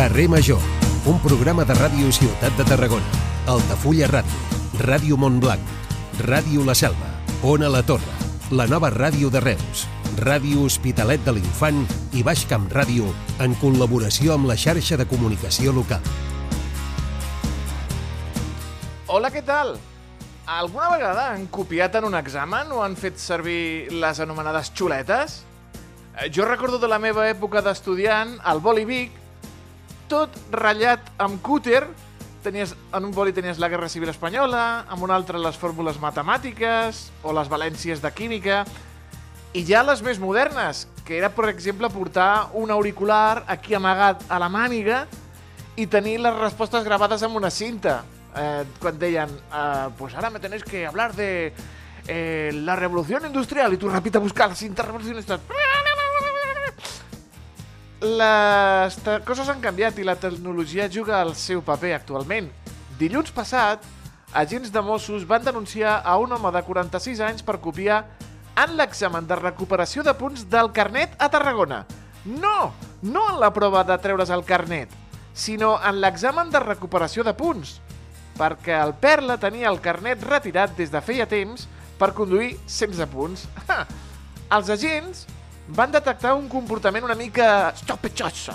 Carrer Major, un programa de Ràdio Ciutat de Tarragona, Altafulla Ràdio, Ràdio Montblanc, Ràdio La Selva, Ona La Torre, la nova ràdio de Reus, Ràdio Hospitalet de l'Infant i Baix Camp Ràdio en col·laboració amb la xarxa de comunicació local. Hola, què tal? Alguna vegada han copiat en un examen o han fet servir les anomenades xuletes? Jo recordo de la meva època d'estudiant, al boli Vic, tot ratllat amb cúter. En un boli tenies la Guerra Civil Espanyola, en un altre les fórmules matemàtiques o les valències de química, i ja les més modernes, que era, per exemple, portar un auricular aquí amagat a la màniga i tenir les respostes gravades amb una cinta. Quan deien, pues ahora me tenéis que hablar de la revolución industrial, i tu ràpid a buscar la cinta revolució industrial. Les coses han canviat i la tecnologia juga el seu paper actualment. Dilluns passat, agents de Mossos van denunciar a un home de 46 anys per copiar en l'examen de recuperació de punts del carnet a Tarragona. No en la prova de treure's el carnet, sinó en l'examen de recuperació de punts, perquè el Perla tenia el carnet retirat des de feia temps per conduir sense punts. Els agents van detectar un comportament una mica sospechoso.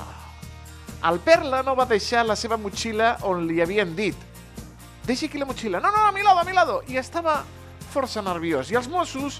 El Perla no va deixar la seva motxilla on li havien dit. Deixi aquí la motxilla. No, a mi lado. I estava força nerviós. I els Mossos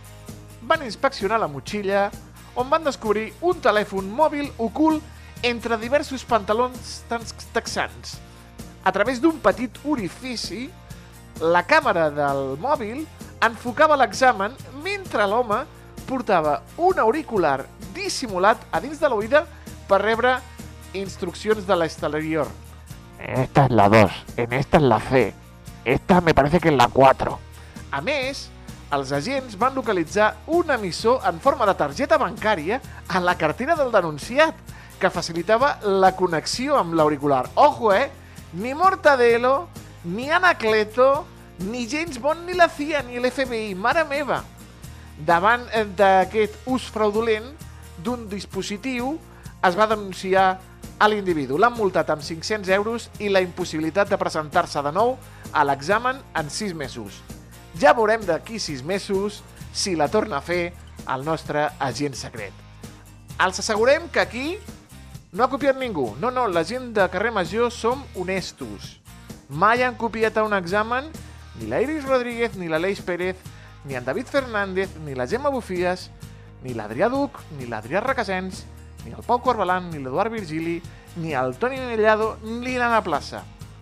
van inspeccionar la motxilla, on van descobrir un telèfon mòbil ocult entre diversos pantalons texans. A través d'un petit orifici, la càmera del mòbil enfocava l'examen mentre l'home portava un auricular dissimulat a dins de l'oïda per rebre instruccions de l'exterior. Esta es la 2, en esta es la C, esta me parece que es la 4. A més, els agents van localitzar un emissor en forma de targeta bancària a la cartera del denunciat, que facilitava la connexió amb l'auricular. Ojo, Ni Mortadelo, ni Anacleto, ni James Bond, ni la CIA, ni l'FBI, mare meva. Davant d'aquest ús fraudulent d'un dispositiu, es va denunciar a l'individu. L'han multat amb 500 euros i la impossibilitat de presentar-se de nou a l'examen en 6 mesos. Ja veurem d'aquí 6 mesos si la torna a fer el nostre agent secret. Els assegurem que aquí no ha copiat ningú. No, la gent de Carrer Major som honestos. Mai han copiat a un examen ni la Iris Rodríguez, ni l'Aleix Pérez, ni en David Fernández, ni la Gemma Bufies, ni l'Adrià Duc, ni l'Adrià Requesens, ni el Pau Corbalan, ni l'Eduard Virgili, ni el Toni Mellado, ni l'Anna Plaça.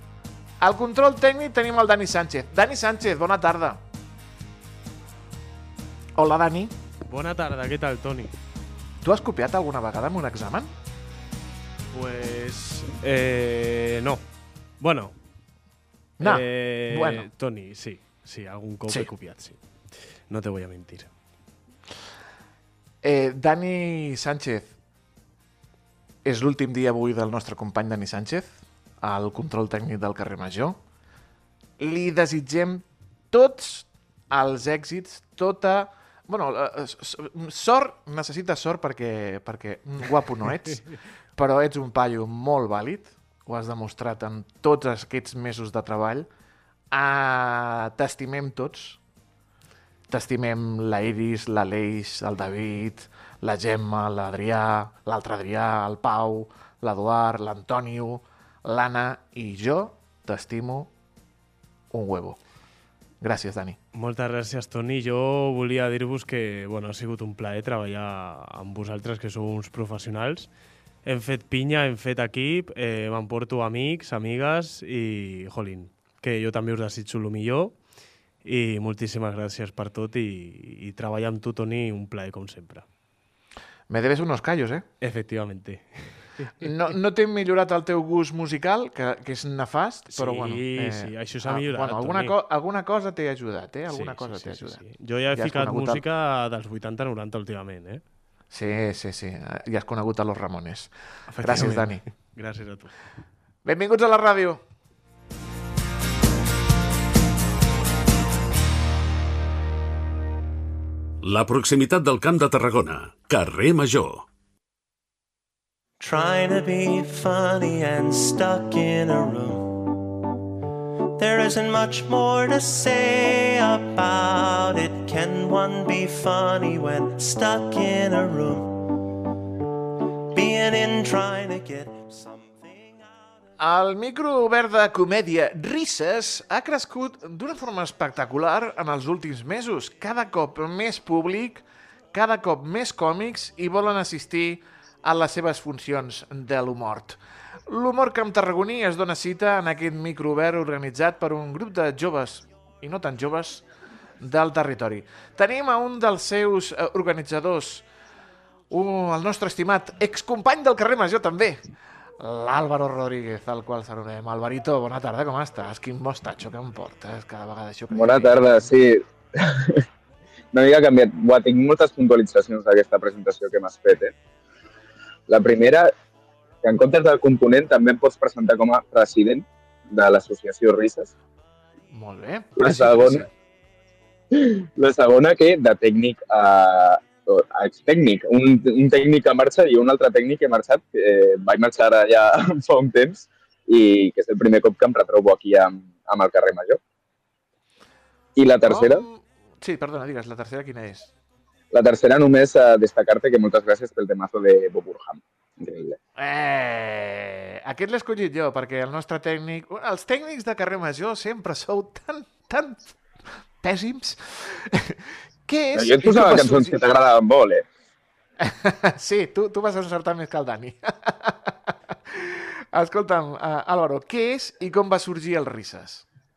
Al control tècnic tenim el Dani Sánchez. Dani Sánchez, bona tarda. Hola, Dani. Bona tarda, què tal, Toni? Tu has copiat alguna vegada en un examen? Pues... no. Bueno. No. Toni, sí, algun cop he copiat, sí. No te voy a mentir. Dani Sánchez, és l'últim dia avui del nostre company Dani Sánchez, al control tècnic del Carrer Major. Li desitgem tots els èxits, tota... Bueno, sort, necessites sort perquè guapo no ets, però ets un paio molt vàlid, ho has demostrat en tots aquests mesos de treball. T'estimem tots. T'estimem la Iris, l'Aleix, el David, la Gemma, l'Adrià, l'altre Adrià, el Pau, l'Eduard, l'Antonio, l'Anna i jo t'estimo un huevo. Gràcies, Dani. Moltes gràcies, Toni. Jo volia dir-vos que ha sigut un plaer treballar amb vosaltres, que sou uns professionals. Hem fet pinya, hem fet equip, m'emporto amics, amigues i, jolín, que jo també us desitjo el millor. I moltíssimes gràcies per tot i treballar amb tu, Toni, un plaer com sempre. Me debes unos callos, Efectivamente. No t'he millorat el teu gust musical, que és nefast, però bueno... Sí, això s'ha millorat, alguna cosa t'he ajudat, Alguna cosa t'he ajudat. Jo ja he ficat música dels 80-90 últimament, Sí, ja has conegut a Los Ramones. Gràcies, Dani. Gràcies a tu. Benvinguts a la ràdio. La proximitat del Camp de Tarragona. Carrer Major. trying to be funny and stuck in a room. There isn't much more to say about it. Can one be funny when stuck in a room? Being in trying to get something out of... El micro obert de comèdia Risses ha crescut d'una forma espectacular en els últims mesos. Cada cop més públic, cada cop més còmics i volen assistir a les seves funcions de l'humor. L'humor camp tarragoní es dona cita en aquest micro obert organitzat per un grup de joves, i no tan joves, del territori. Tenim a un dels seus organitzadors, el nostre estimat excompany del carrer Major també, l'Àlvaro Rodríguez, al qual saludem. Alvarito, bona tarda, com estàs? Quin mostatxo que em portes cada vegada això. Bona tarda, sí. Una mica canviat. Tinc moltes puntualitzacions d'aquesta presentació que m'has fet. La primera, que en comptes del component també em pots presentar com a president de l'associació Risses. Molt bé. La segona, que de tècnic a extècnic. Un tècnic que marxa i un altre tècnic que ha marxat. Vaig marxar ara ja fa un temps i que és el primer cop que em retrobo aquí amb el carrer Major. I la tercera... Sí, perdona, digues, la tercera quina és? La tercera només destacar-te que moltes gràcies pel temazo de Bob Burham. Increïble. Aquest l'he escollit jo, perquè el nostre tècnic... Els tècnics de carrer Major sempre sou tan pèssims. Què és? Jo et posava cançons que t'agradaven molt, Sí, tu vas encertar més que el Dani. Escolta'm, Álvaro, què és i com va sorgir el Risses?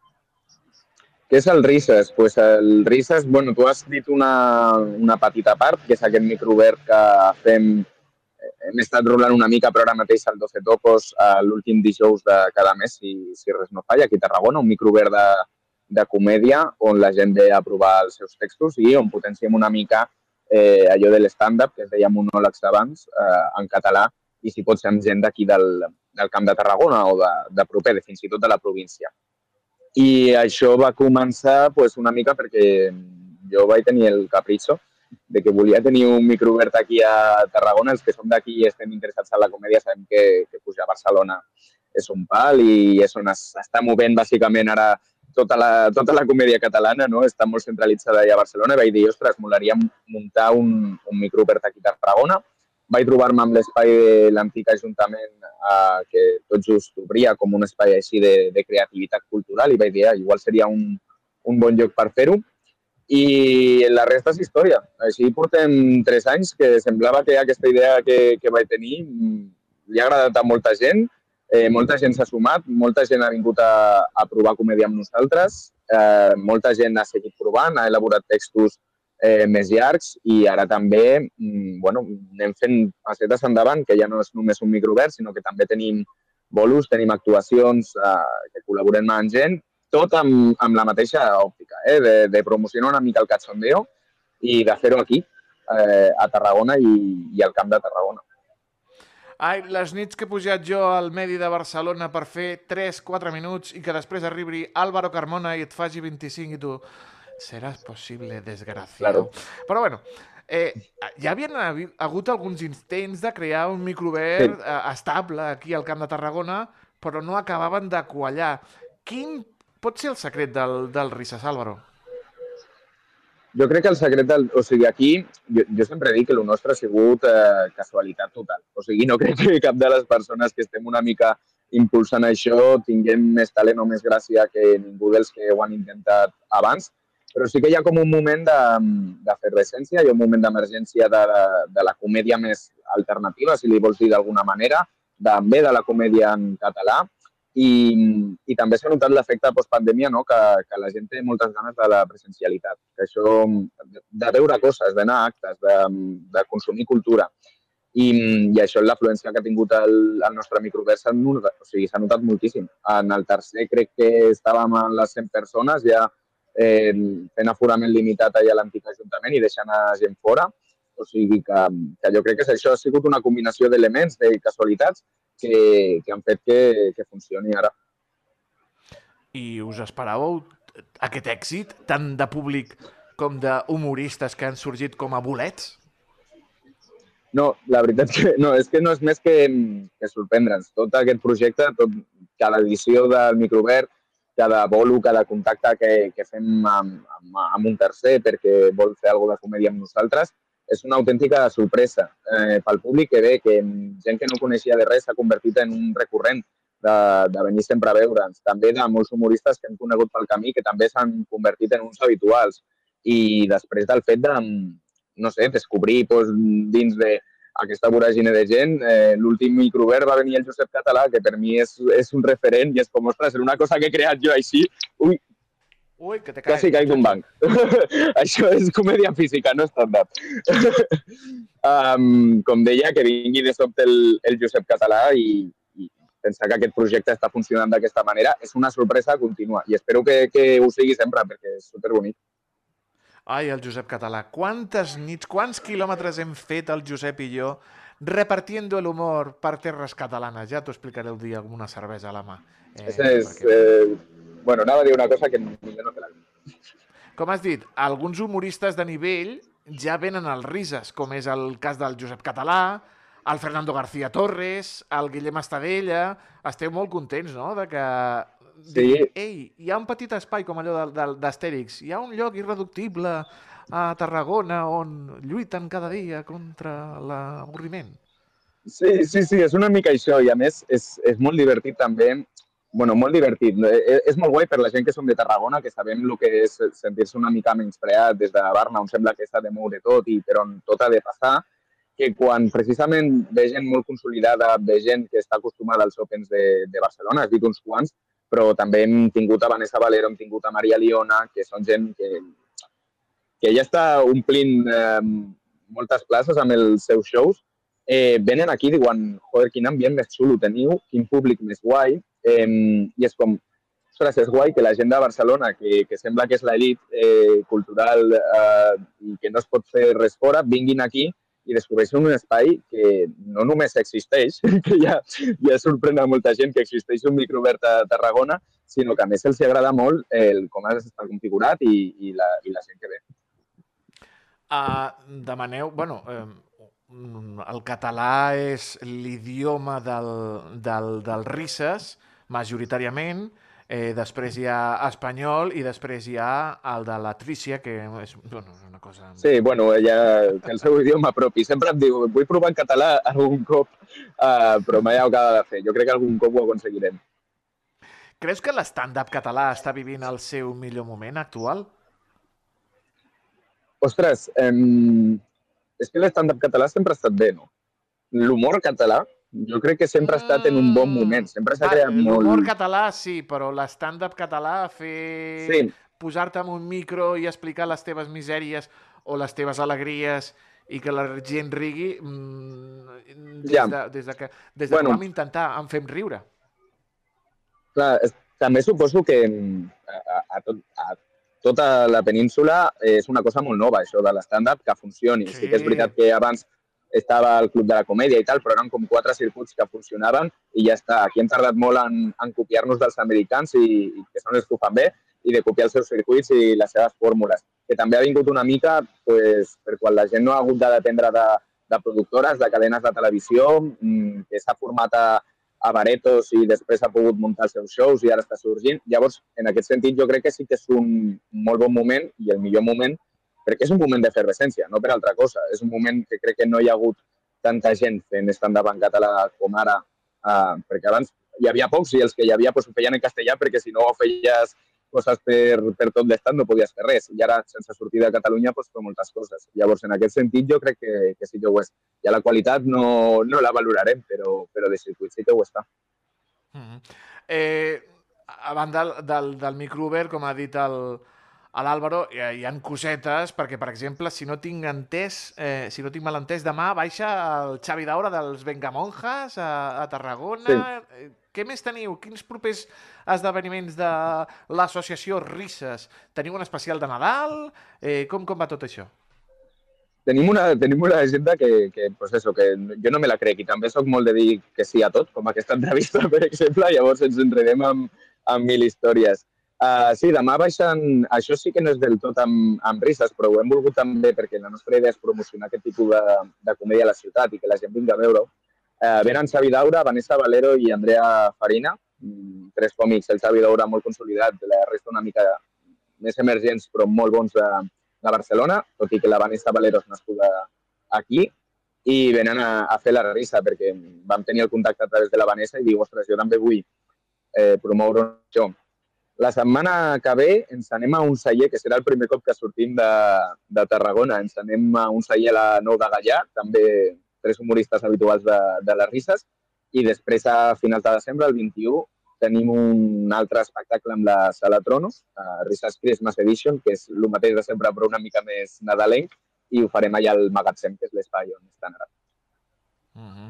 Què és el Risses? Pues el Risses, bueno, tu has dit una petita part, que és aquest microobert que fem. Hem estat rolant una mica, però ara mateix al 12 Tocos, l'últim dijous de cada mes, si res no falla, aquí a Tarragona, un microobert de comèdia on la gent ve a provar els seus textos i on potenciem una mica allò de l'stand-up, que es deia monòlegs abans, en català, i si pot ser amb gent d'aquí del Camp de Tarragona o de proper, fins i tot de la província. I això va començar una mica perquè jo vaig tenir el capritxo de que volia tenir un microobert aquí a Tarragona. Els que som d'aquí i estem interessats en la comèdia sabem que pujar a Barcelona és un pal i és on s'està movent bàsicament ara tota la comèdia catalana, no? Està molt centralitzada allà a Barcelona. Vaig dir, ostres, molaria muntar un microobert aquí a Tarragona. Vaig trobar-me amb l'espai de l'antic Ajuntament que tot just obria com un espai així de creativitat cultural i vaig dir, igual seria un bon lloc per fer-ho. I la resta és història. Així portem 3 anys que semblava que aquesta idea que vaig tenir li ha agradat a molta gent. Molta gent s'ha sumat, molta gent ha vingut a provar comèdia amb nosaltres, molta gent ha seguit provant, ha elaborat textos més llargs i ara també anem fent passetes endavant, que ja no és només un microobert, sinó que també tenim bolos, tenim actuacions que col·laborem amb gent, tot amb la mateixa òptica, de promocionar una mica el cachondeo i de fer-ho aquí, a Tarragona i al Camp de Tarragona. Ai, les nits que he pujat jo al Medi de Barcelona per fer 3-4 minuts i que després arribi Álvaro Carmona i et faci 25 i tu... Seràs possible, desgraciado. Claro. Però bueno, ja havien hagut alguns intents de crear un microobert estable aquí al Camp de Tarragona, però no acabaven de quallar. Quin pot ser el secret del Risses, Álvaro? Jo crec que el secret aquí, jo sempre dic que el nostre ha sigut casualitat total. O sigui, no crec que cap de les persones que estem una mica impulsant això tinguem més talent o més gràcia que ningú dels que ho han intentat abans, però sí que hi ha com un moment d'efervescència, hi ha un moment d'emergència de la comèdia més alternativa, si li vols dir d'alguna manera, també de la comèdia en català, i també s'ha notat l'efecte postpandèmia, no? Que la gent té moltes ganes de la presencialitat, que això de veure coses, d'anar a actes, de consumir cultura. I això és l'afluència que ha tingut el nostre microobert, s'ha notat moltíssim. En el tercer crec que estàvem a les 100 persones, ja fent aforament limitat allà a l'antic Ajuntament i deixant a gent fora. O sigui que jo crec que això ha sigut una combinació d'elements, de casualitats, que han fet que funcioni ara. I us esperàveu aquest èxit, tant de públic com d'humoristes que han sorgit com a bolets? No, la veritat que no, és que no és més que sorprendre'ns. Tot aquest projecte, cada edició del Microobert, cada bolo, cada contacte que fem amb un tercer perquè vol fer alguna de comèdia amb nosaltres, és una autèntica sorpresa pel públic que ve, que gent que no coneixia de res s'ha convertit en un recurrent de venir sempre a veure'ns. També de molts humoristes que hem conegut pel camí que també s'han convertit en uns habituals. I després del fet de, no sé, descobrir dins d'aquesta voràgine de gent, l'últim Microobert va venir el Josep Català, que per mi és un referent i és com, ostres, era una cosa que he creat jo així. Ui, que te caes. Quasi caic d'un banc. Això és comèdia física, no stand-up. Com deia, que vingui de sobte el Josep Català i pensar que aquest projecte està funcionant d'aquesta manera és una sorpresa contínua i espero que ho sigui sempre perquè és superbonic. Ai, el Josep Català. Quantes nits, quants quilòmetres hem fet el Josep i jo repartiendo el humor per terres catalanes. Ja t'ho explicaré el dia amb una cervesa a la mà. Bueno, anava a dir una cosa que millor no te la dic. Com has dit, alguns humoristes de nivell ja venen als Rises, com és el cas del Josep Català, el Fernando García Torres, el Guillem Estadella. Esteu molt contents, no?, de que... Sí. Ei, hi ha un petit espai com allò d'Astèrix, hi ha un lloc irreductible a Tarragona on lluiten cada dia contra l'avorriment. Sí, és una mica això i a més és molt divertit també. Bueno, molt divertit. És molt guai per la gent que som de Tarragona, que sabem el que és sentir-se una mica menyspreat des de Barna, on sembla que s'ha de moure tot i per on tot ha de passar, que quan precisament ve gent molt consolidada, ve gent que està acostumada als Opens de Barcelona, has dit uns quants, però també hem tingut a Vanessa Valero, hem tingut a Maria Liona, que són gent que ja està omplint moltes places amb els seus shows. Venen aquí i diuen, joder, quin ambient més xulo teniu, quin públic més guai, i és com, ostres, és guai que la gent de Barcelona, que sembla que és l'elit cultural i que no es pot fer res fora, vinguin aquí i descobreixen un espai que no només existeix, que ja sorprèn a molta gent que existeix un Microobert a Tarragona, sinó que a més els agrada molt com està configurat i la gent que ve. Demaneu, bueno, el català és l'idioma del Rises, majoritàriament, després hi ha espanyol i després hi ha el de la Trícia, que és una cosa... Sí, bueno, ella té el seu idioma propi. Sempre em diu, vull provar en català algun cop, però mai ho acaba de fer. Jo crec que algun cop ho aconseguirem. Creus que l'stand-up català està vivint el seu millor moment actual? Ostres, és que l'stand-up català sempre ha estat bé, no? L'humor català jo crec que sempre ha estat en un bon moment. Sempre s'ha creat molt... L'humor català sí, però l'stand-up català, posar-te en un micro i explicar les teves misèries o les teves alegries i que la gent rigui, des que vam intentar, em fem riure. Clar, també suposo que a tota la península és una cosa molt nova, això de l'stand-up, que funcioni. Sí que és veritat que abans estava al Club de la Comèdia i tal, però eren com 4 circuits que funcionaven i ja està. Aquí hem tardat molt en copiar-nos dels americans i que són els que ho fan bé i de copiar els seus circuits i les seves fórmules. Que també ha vingut una mica per quan la gent no ha hagut de dependre de productores, de cadenes de televisió, que s'ha format a baretos i després ha pogut muntar els seus shows i ara està sorgint. Llavors, en aquest sentit, jo crec que sí que és un molt bon moment i el millor moment perquè és un moment d'efervescència, no per altra cosa. És un moment que crec que no hi ha hagut tanta gent fent stand-up en català com ara, perquè abans hi havia pocs i els que hi havia ho feien en castellà perquè si no feies coses per tot l'estat no podies fer res. I ara, sense sortir de Catalunya, pots fer moltes coses. Llavors, en aquest sentit, jo crec que sí que ho és. I a la qualitat no la valorarem, però de circuit sí que ho està. A banda del Microobert, com ha dit l'Àlvaro, hi ha cosetes, perquè, per exemple, si no tinc mal entès, demà baixa el Xavi Daura dels Vengamonjas a Tarragona. Sí. Què més teniu? Quins propers esdeveniments de l'associació Rises? Teniu un especial de Nadal? Com va tot això? Tenim una agenda que jo no me la crec i també soc molt de dir que sí a tot, com aquesta entrevista, per exemple, llavors ens enredem amb 1000 històries. Sí, demà baixen... Això sí que no és del tot amb risses, però ho hem volgut també perquè la nostra idea és promocionar aquest tipus de comèdia a la ciutat i que la gent vingui a veure-ho. Venen Xavi Daura, Vanessa Valero i Andrea Farina, 3 còmics, el Xavi Daura molt consolidat, la resta una mica més emergents però molt bons de Barcelona, tot i que la Vanessa Valero és nascuda aquí, i venen a fer la risa perquè vam tenir el contacte a través de la Vanessa i diu, ostres, jo també vull promoure això. La setmana que ve ens anem a un celler, que serà el primer cop que sortim de Tarragona. Ens anem a un celler a la Nou de Gallà, també 3 humoristes habituals de les risses. I després, a finals de desembre, el 21, tenim un altre espectacle amb la Sala Tronos, Risses Christmas Edition, que és el mateix de sempre, però una mica més nadalenc, i ho farem allà al Magatzem, que és l'espai on estan ara.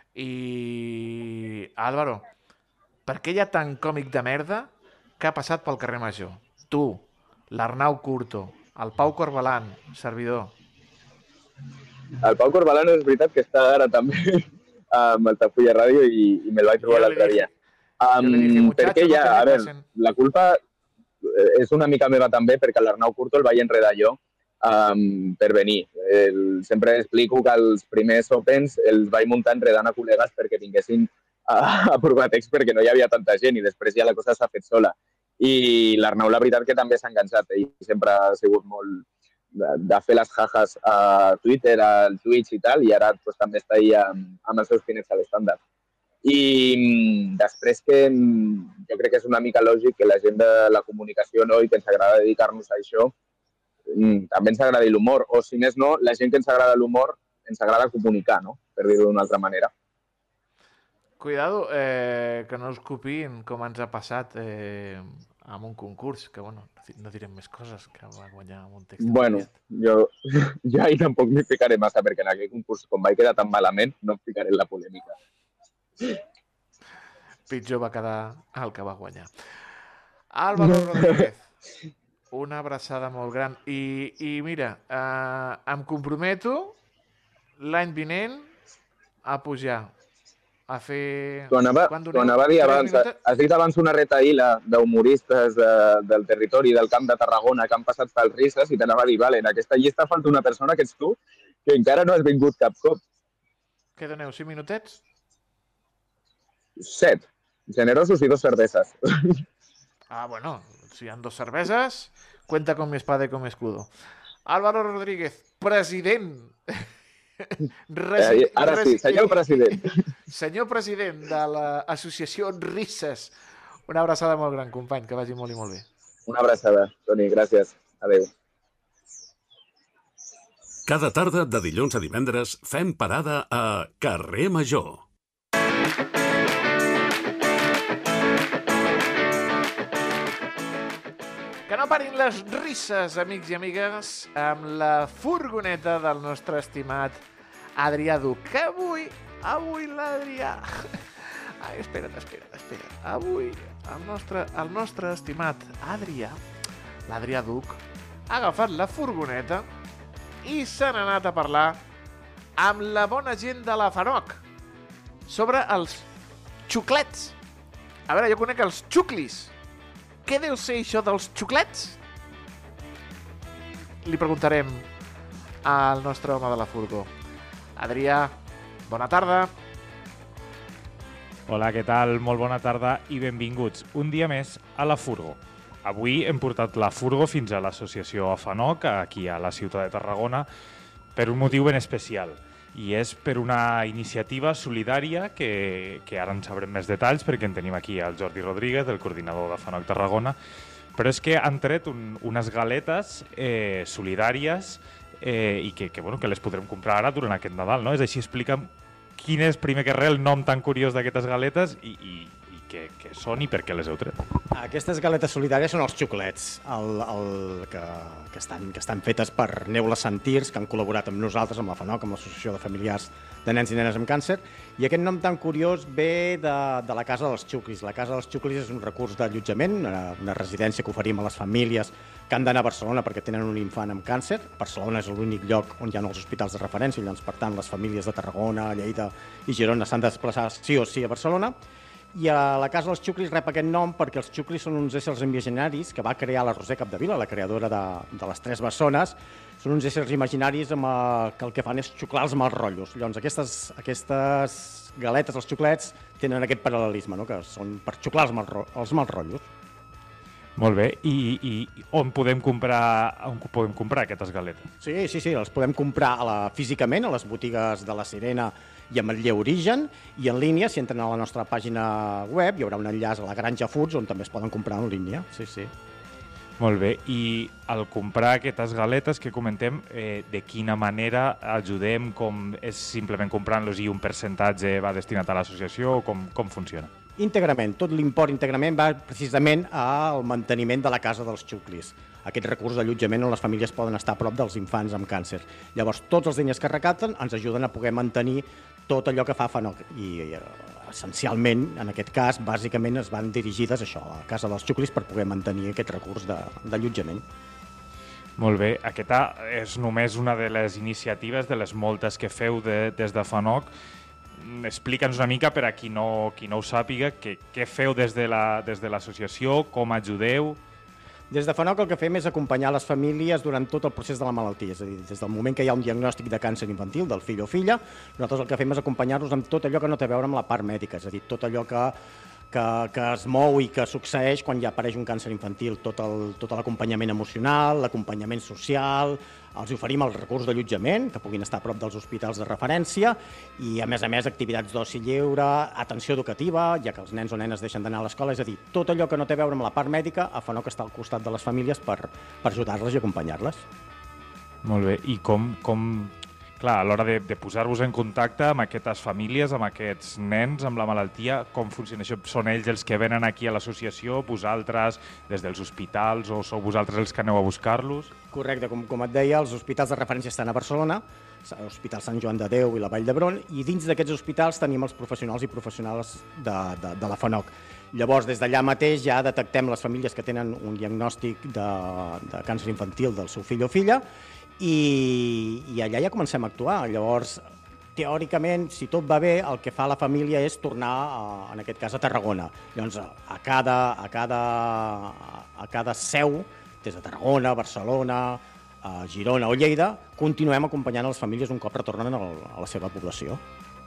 I, Álvaro, per què hi ha tant còmic de merda que ha passat pel carrer Major? Tu, l'Arnau Curto, el Pau Corbalan, servidor. El Pau Corbalan és veritat que està ara també amb Altafulla Ràdio i me'l vaig trobar l'altre dia. Perquè ja, a veure, la culpa és una mica meva també perquè l'Arnau Curto el vaig enredar jo per venir. Sempre explico que els primers Opens els vaig muntar enredant a col·legues perquè vinguessin a provar text perquè no hi havia tanta gent i després ja la cosa s'ha fet sola. I l'Arnau, la veritat, que també s'ha enganxat. Ell sempre ha sigut molt de fer les jajas a Twitter, al Twitch i tal, i ara pues, també està ahí amb els seus finets a l'estàndard. I després que jo crec que és una mica lògic que la gent de la comunicació no, i que ens agrada dedicar-nos a això, també ens agrada l'humor, o si més no, la gent que ens agrada l'humor ens agrada comunicar, no? Per dir-ho d'una altra manera. Cuidado, que no us copiïn com ens ha passat amb un concurs, que bueno, no direm més coses, que va guanyar amb un text. Bueno, jo ahir tampoc m'hi ficaré massa, perquè en aquell concurs, com vaig quedar tan malament, no em ficaré en la polèmica. Pitjor va quedar el que va guanyar. Álvaro Rodríguez, una abraçada molt gran. I mira, em comprometo l'any vinent a pujar a fer... T'ho anava a dir abans. Has dit abans una retaïla d'humoristes del territori del Camp de Tarragona que han passat pel risses i t'anava a dir, vale, en aquesta llista falta una persona que ets tu que encara no has vingut cap cop. Què doneu, 5 minutets? 7. Generosos i 2 cerveses. Bueno, si hi ha 2 cerveses, cuenta con mi espada y con mi escudo. Álvaro Rodríguez, president... Ara sí, senyor president. Senyor president de l'associació Risses. Una abraçada molt gran, company, que vagi molt i molt bé. Una abraçada, Toni, gràcies. Adéu. Cada tarda, de dilluns a divendres, fem parada a Carrer Major. Que no parin les risses, amics i amigues, amb la furgoneta del nostre estimat Adrià Duc. Que avui l'Adrià... Ai, espera't. Avui el nostre estimat Adrià, l'Adrià Duc, ha agafat la furgoneta i se n'ha anat a parlar amb la bona gent de la FANOC sobre els xuclets. A veure, jo conec els xuclis. Què deu ser això dels xuclets? Li preguntarem al nostre home de la furgó. Adrià, bona tarda. Hola, què tal? Molt bona tarda i benvinguts un dia més a la furgó. Avui hem portat la furgó fins a l'associació FANOC, aquí a la ciutat de Tarragona, per un motiu ben especial. I és per una iniciativa solidària que ara en sabrem més detalls perquè en tenim aquí el Jordi Rodríguez, el coordinador de FANOC Tarragona, però és que han tret unes galetes solidàries i que les podrem comprar ara durant aquest Nadal, no? És així, explica'm quin és, primer que res, el nom tan curiós d'aquestes galetes i què són i per què les heu tret. Aquestes galetes solidàries són els xuclets, que estan fetes per Neula Santirs, que han col·laborat amb nosaltres, amb la FANOC, amb l'Associació de Familiars de Nens i Nenes amb Càncer, i aquest nom tan curiós ve de la Casa dels Xuclis. La Casa dels Xuclis és un recurs d'allotjament, una residència que oferim a les famílies que han d'anar a Barcelona perquè tenen un infant amb càncer. Barcelona és l'únic lloc on hi ha els hospitals de referència, llavors, per tant, les famílies de Tarragona, Lleida i Girona s'han de desplaçar sí o sí a Barcelona. I a la Casa dels Xuclis rep aquest nom perquè els xuclis són uns éssers imaginaris que va crear la Roser Capdevila, la creadora de les Tres Bessones. Són uns éssers imaginaris que el que fan és xuclar els mals rotllos. Llavors, aquestes galetes, els xuclets, tenen aquest paral·lelisme, no? Que són per xuclar els mals rotllos. Molt bé. I on podem comprar aquestes galetes? Sí, les podem comprar físicament a les botigues de la Sirena i a Manlleu Origen, i en línia, si entren a la nostra pàgina web, hi haurà un enllaç a la Granja Foods on també es poden comprar en línia. Sí. Molt bé. I al comprar aquestes galetes que comentem, de quina manera ajudem? Com és simplement comprant-los i un percentatge va destinat a l'associació? Com funciona? Íntegrament, tot l'import íntegrament va precisament al manteniment de la Casa dels Xuclis, aquest recurs d'allotjament on les famílies poden estar a prop dels infants amb càncer. Llavors, tots els diners que recapten ens ajuden a poder mantenir tot allò que fa FANOC. I essencialment, en aquest cas, bàsicament es van dirigides a això, a la Casa dels Xuclis, per poder mantenir aquest recurs d'allotjament. Molt bé. Aquesta és només una de les iniciatives, de les moltes que feu des de FANOC. Explica'ns una mica per a qui no ho sàpiga, què feu des de l'associació, com ajudeu? Des de FANOC el que fem és acompanyar les famílies durant tot el procés de la malaltia, és a dir, des del moment que hi ha un diagnòstic de càncer infantil del fill o filla, nosaltres el que fem és acompanyar-los amb tot allò que no té a veure amb la part mèdica, és a dir, tot allò que es mou i que succeeix quan ja apareix un càncer infantil, tot l'acompanyament emocional, l'acompanyament social, els oferim el recurs d'allotjament, que puguin estar a prop dels hospitals de referència, i a més activitats d'oci lleure, atenció educativa, ja que els nens o nenes deixen d'anar a l'escola, és a dir, tot allò que no té a veure amb la part mèdica, a FANOC està al costat de les famílies per ajudar-les i acompanyar-les. Molt bé, i com clar, a l'hora de posar-vos en contacte amb aquestes famílies, amb aquests nens amb la malaltia, com funciona això? Són ells els que venen aquí a l'associació, vosaltres des dels hospitals, o sou vosaltres els que aneu a buscar-los? Correcte, com et deia, els hospitals de referència estan a Barcelona, l'Hospital Sant Joan de Déu i la Vall d'Hebron, i dins d'aquests hospitals tenim els professionals i professionals de la FANOC. Llavors, des d'allà mateix ja detectem les famílies que tenen un diagnòstic de càncer infantil del seu fill o filla, i allà ja comencem a actuar. Llavors, teòricament, si tot va bé, el que fa la família és tornar, en aquest cas, a Tarragona. Llavors, a cada seu, des de Tarragona, Barcelona, Girona o Lleida, continuem acompanyant les famílies un cop retornen a la seva població.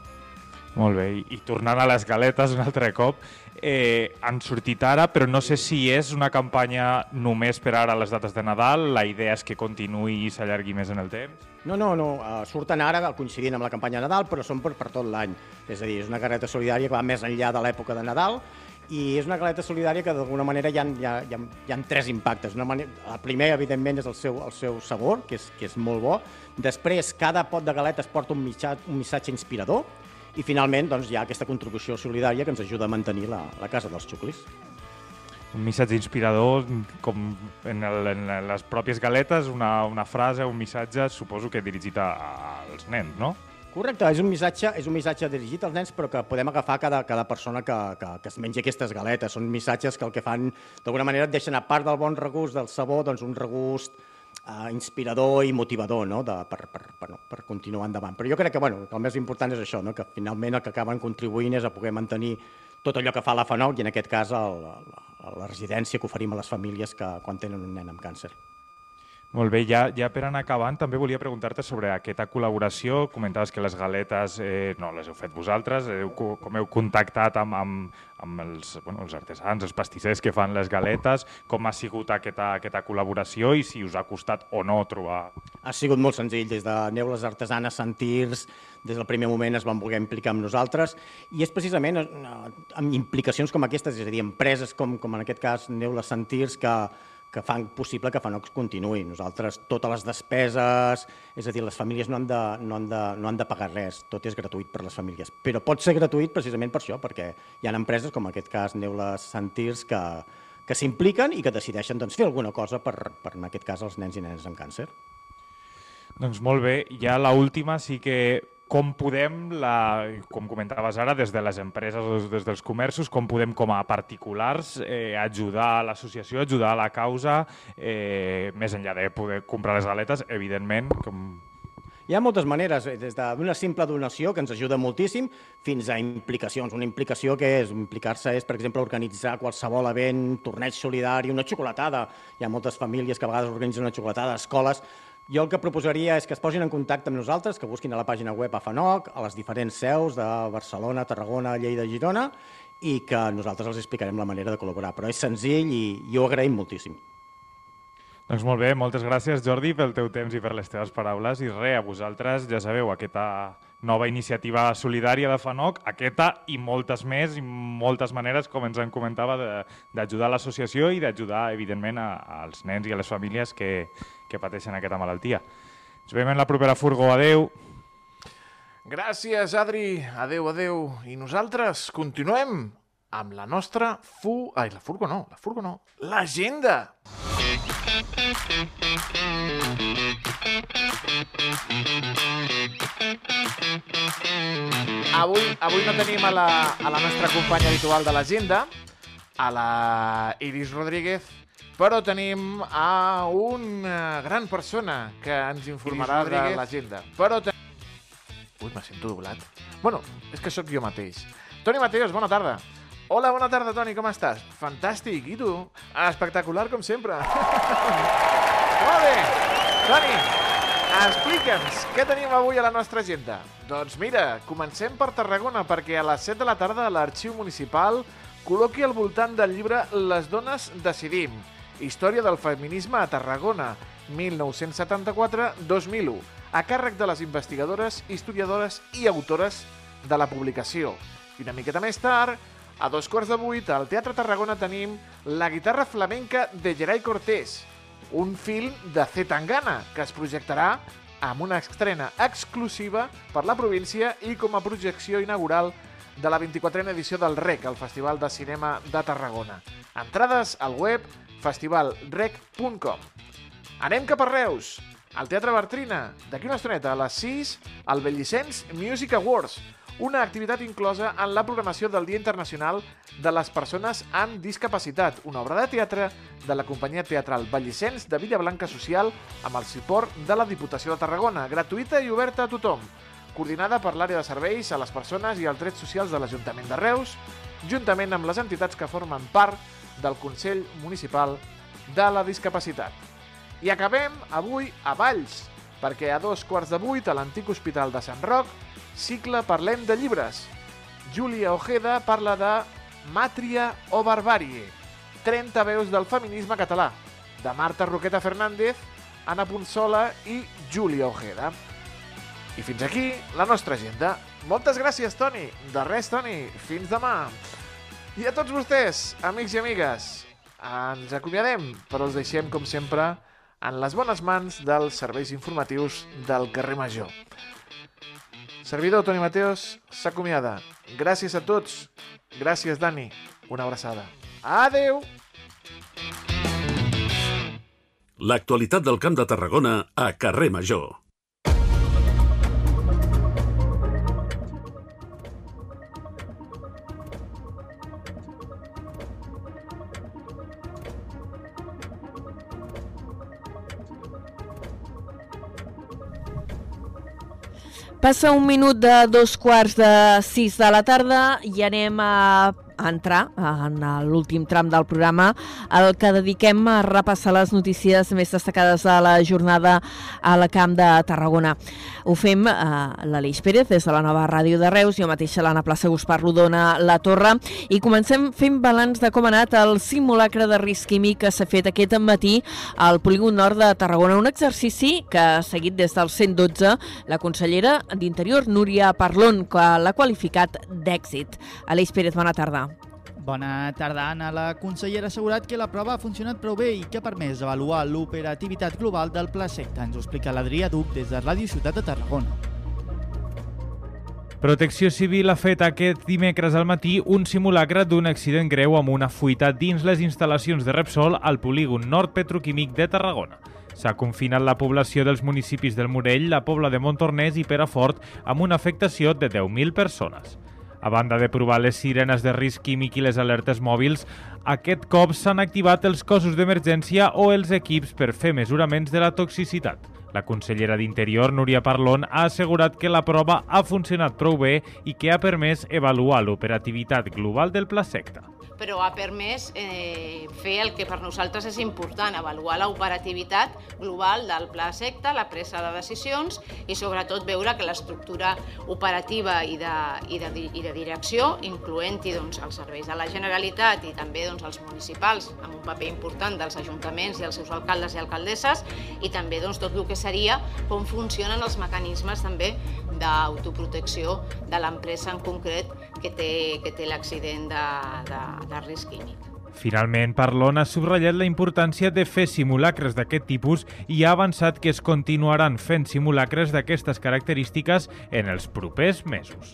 Molt bé, i tornant a les galetes un altre cop, han sortit ara, però no sé si és una campanya només per ara a les dates de Nadal, la idea és que continuï i s'allargui més en el temps? No, surten ara coincidint amb la campanya de Nadal, però són per tot l'any. És a dir, és una galeta solidària que va més enllà de l'època de Nadal, i és una galeta solidària que d'alguna manera hi ha tres impactes. El primer, evidentment, és el seu sabor, que és molt bo. Després, cada pot de galetes porta un missatge inspirador, i finalment hi ha aquesta contribució solidària que ens ajuda a mantenir la Casa dels Xuclis. Un missatge inspirador, com en les pròpies galetes, una frase, un missatge, suposo que dirigit als nens, no? Correcte, és un missatge dirigit als nens, però que podem agafar cada persona que es mengi aquestes galetes. Són missatges que el que fan, d'alguna manera, et deixen, a part del bon regust del sabor, un regust inspirador i motivador, no? per continuar endavant. Però jo crec que el més important és això, no? Que finalment el que acaben contribuint és a poder mantenir tot allò que fa la FANOC i en aquest cas la residència que oferim a les famílies quan tenen un nen amb càncer. Molt bé, ja per anar acabant també volia preguntar-te sobre aquesta col·laboració. Comentaves que les galetes no les heu fet vosaltres, com heu contactat amb els artesans, els pastissers que fan les galetes, com ha sigut aquesta col·laboració i si us ha costat o no trobar... Ha sigut molt senzill, des de Neules Artesanes, Sentirs, des del primer moment es van voler implicar amb nosaltres, i és precisament amb implicacions com aquestes, és a dir, empreses com en aquest cas Neules Sentirs, que fan possible que FANOC continuï. Nosaltres, totes les despeses, és a dir, les famílies no han de pagar res, tot és gratuït per les famílies. Però pot ser gratuït precisament per això, perquè hi ha empreses, com en aquest cas Neules Sentirs, que s'impliquen i que decideixen fer alguna cosa per, en aquest cas, els nens i nenes amb càncer. Doncs molt bé, ja l'última sí que... Com podem, com comentaves ara, des de les empreses o des dels comerços, com podem com a particulars ajudar l'associació, ajudar a la causa, més enllà de poder comprar les galetes, evidentment. Hi ha moltes maneres, des d'una simple donació, que ens ajuda moltíssim, fins a implicacions. Una implicació que és, implicar-se és, per exemple, organitzar qualsevol event, torneig solidari, una xocolatada. Hi ha moltes famílies que a vegades organitzen una xocolatada, escoles. Jo el que proposaria és que es posin en contacte amb nosaltres, que busquin a la pàgina web AFANOC, a les diferents seus de Barcelona, Tarragona, Lleida, Girona, i que nosaltres els explicarem la manera de col·laborar. Però és senzill i ho agraïm moltíssim. Doncs molt bé, moltes gràcies, Jordi, pel teu temps i per les teves paraules. I res, a vosaltres, ja sabeu, aquesta nova iniciativa solidària de FANOC, aquesta i moltes més, i moltes maneres, com ens en comentava, d'ajudar l'associació i d'ajudar, evidentment, als nens i a les famílies que pateixen aquesta malaltia. Ens veiem en la propera furgó. Adeu. Gràcies, Adri. Adeu, adeu. I nosaltres continuem amb la nostra la furgo no, l'agenda. Avui no tenim a la nostra companya habitual de l'agenda, a la Iris Rodríguez, però tenim a una gran persona que ens informarà de l'agenda. Ui, me sento doblat. Bueno, és que sóc jo mateix. Toni Mateos, bona tarda. Hola, bona tarda, Toni, com estàs? Fantàstic, i tu? Espectacular, com sempre. Molt bé. Toni, explica'ns què tenim avui a la nostra agenda. Doncs mira, comencem per Tarragona, perquè a les 7 de la tarda l'Arxiu Municipal col·loqui al voltant del llibre Les dones decidim, història del feminisme a Tarragona, 1974-2001, a càrrec de les investigadores, historiadores i autores de la publicació. I una miqueta més tard, a 7:15, al Teatre Tarragona tenim La guitarra flamenca de Geray Cortés, un film de C. Tangana, que es projectarà amb una estrena exclusiva per la província i com a projecció inaugural de la 24a edició del REC, el Festival de Cinema de Tarragona. Entrades al web festivalrec.com. Anem cap a Reus, al Teatre Bartrina, d'aquí una estoneta, a les 6, al Bellicens Music Awards, una activitat inclosa en la programació del Dia Internacional de les Persones amb Discapacitat, una obra de teatre de la companyia teatral Bellicens de Villablanca Social amb el suport de la Diputació de Tarragona, gratuïta i oberta a tothom, coordinada per l'àrea de serveis a les persones i els drets socials de l'Ajuntament de Reus, juntament amb les entitats que formen part del Consell Municipal de la Discapacitat. I acabem avui a Valls, perquè a 7:15 a l'antic Hospital de Sant Roc, cicle Parlem de llibres. Júlia Ojeda parla de Màtria o Barbàrie, 30 veus del feminisme català, de Marta Roqueta Fernández, Anna Punsola i Júlia Ojeda. I fins aquí la nostra agenda. Moltes gràcies, Toni. De res, Toni. Fins demà. I a tots vostès, amics i amigues, ens acomiadem, però els deixem, com sempre, en les bones mans dels serveis informatius del carrer Major. Servidor Toni Mateos s'acomiada. Gràcies a tots. Gràcies, Dani. Una abraçada. Adeu! L'actualitat del Camp de Tarragona a carrer Major. Passa un minut de 5:15 de la tarda i anem a entrar en l'últim tram del programa, el que dediquem a repassar les notícies més destacades de la jornada a la Camp de Tarragona. Ho fem l'Aleix Pérez des de la nova ràdio de Reus, jo mateixa l'Anna Plaça us parlo d'Ona la Torre, i comencem fent balanç de com ha anat el simulacre de risc químic que s'ha fet aquest matí al polígon nord de Tarragona, un exercici que ha seguit des del 112 la consellera d'Interior, Núria Parlon, que l'ha qualificat d'èxit. Aleix Pérez, bona tarda. Bona tarda, Anna. La consellera ha assegurat que la prova ha funcionat prou bé i que ha permès avaluar l'operativitat global del Pla Secta. Ens ho explica l'Adrià Duc des de Ràdio Ciutat de Tarragona. Protecció Civil ha fet aquest dimecres al matí un simulacre d'un accident greu amb una fuita dins les instal·lacions de Repsol al polígon nord petroquímic de Tarragona. S'ha confinat la població dels municipis del Morell, la Pobla de Montornès i Perafort amb una afectació de 10.000 persones. A banda de provar les sirenes de risc químic i les alertes mòbils, aquest cop s'han activat els cossos d'emergència o els equips per fer mesuraments de la toxicitat. La consellera d'Interior, Núria Parlon, ha assegurat que la prova ha funcionat prou bé i que ha permès avaluar l'operativitat global del plaseqta. Però ha permès fer el que per nosaltres és important, avaluar l'operativitat global del plaseqta, la presa de decisions i sobretot veure que l'estructura operativa i de direcció, incloent-hi els serveis de la Generalitat i també els municipals, amb un paper important dels ajuntaments i els seus alcaldes i alcaldesses, i també tot el que seria com funcionen els mecanismes també d'autoprotecció de l'empresa en concret que té l'accident de risc químic. Finalment, Parlon ha subratllat la importància de fer simulacres d'aquest tipus i ha avançat que es continuaran fent simulacres d'aquestes característiques en els propers mesos.